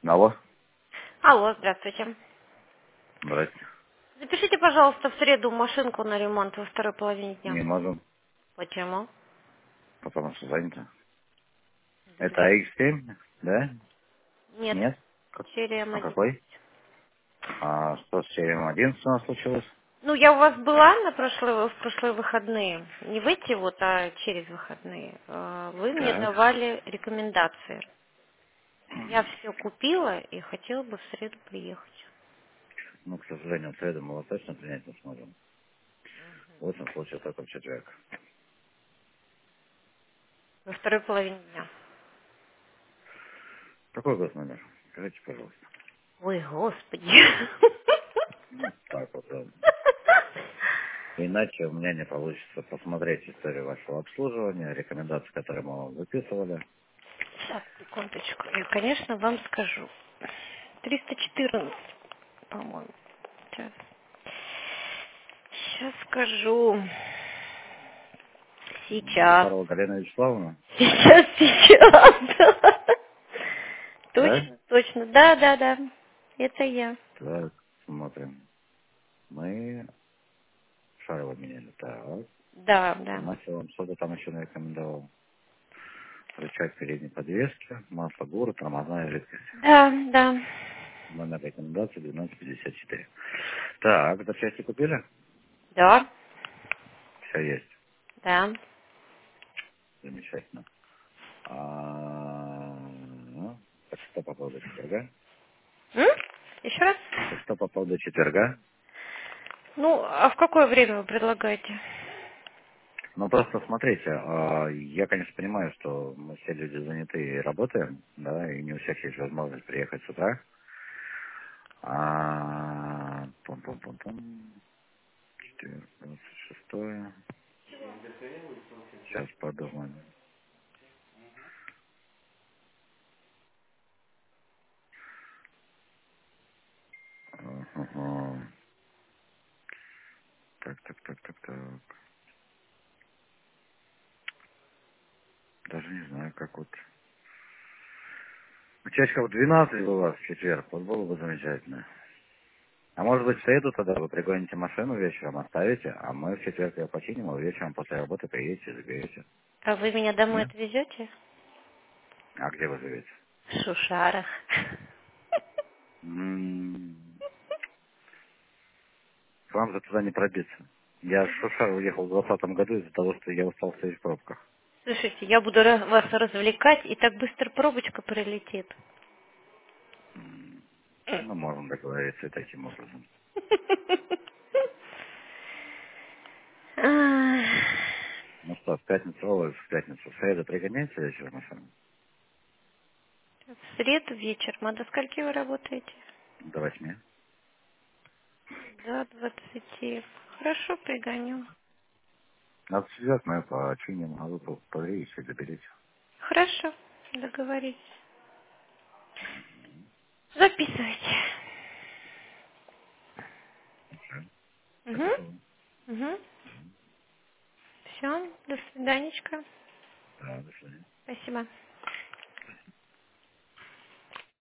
Алло, Алло, здравствуйте. здрасте. Запишите, пожалуйста, в среду машинку на ремонт во второй половине дня. Не можем, Почему? потому что занято. Это Заберите. X7, да? Нет, Нет? Как- серия А М1. какой? А что с серией 11 у нас случилось? Ну, я у вас была в прошлые выходные. Не в эти вот, а через выходные. Вы мне Так. давали рекомендации. Я все купила и хотела бы в среду приехать. Ну, к сожалению, в среду мы вас точно принять не сможем. В лучшем случае только в четверг. Во второй половине дня. Какой год номер? Скажите, пожалуйста. Ой, господи. Ну, так вот. Иначе у меня не получится посмотреть историю вашего обслуживания, рекомендации, которые мы вам выписывали. Сейчас, секундочку. Я, конечно, вам скажу. 314, по-моему. Сейчас. Сейчас скажу. Сейчас. Захарова Галина Вячеславовна, Сейчас. да? Точно, точно. Да, да, да. Это я. Так, смотрим. Мы Шарова меняли. Так. Да, да. Масло вам что-то там еще нарекомендовал. Рычаг передней подвески, масло горы, тормозная жидкость. Да, да. Номер рекомендации 1254. Так, запчасти купили? Да, Все есть. да. Замечательно. Ну, так что по поводу четверга? М? Еще раз? Так что по поводу четверга? Ну, а в какое время вы предлагаете? Ну, просто смотрите, я, конечно, понимаю, что мы все люди заняты и работаем, да, и не у всех есть возможность приехать с утра. Пум-пум-пум-пум. Четверг, 26. Сейчас подумаем. Ага. Так. Даже не знаю, как вот. Часиков 12 у вас в четверг, вот было бы замечательно. А может быть в среду тогда вы пригоните машину вечером, оставите, а мы в четверг ее починим, а вы вечером после работы приедете и заберете. А вы меня домой Нет? отвезете? А где вы живете? В Шушарах. М, К вам же туда не пробиться. Я в Шушар уехал в 2020 году из-за того, что я устал стоять в пробках. Слушайте, я буду вас развлекать, и так быстро пробочка пролетит. Ну, можем договориться и таким образом. Ах. Ну что, в пятницу, в среду пригоняется вечером машину? В среду вечером. А до скольки вы работаете? До 8. До 20. Хорошо, пригоню. Надо связать, мы починим, а вы подъедете и заберете. Хорошо, договорились. Записывайте. Угу. Записываем. Угу. Все, до свиданечка. Да, до свидания. Спасибо.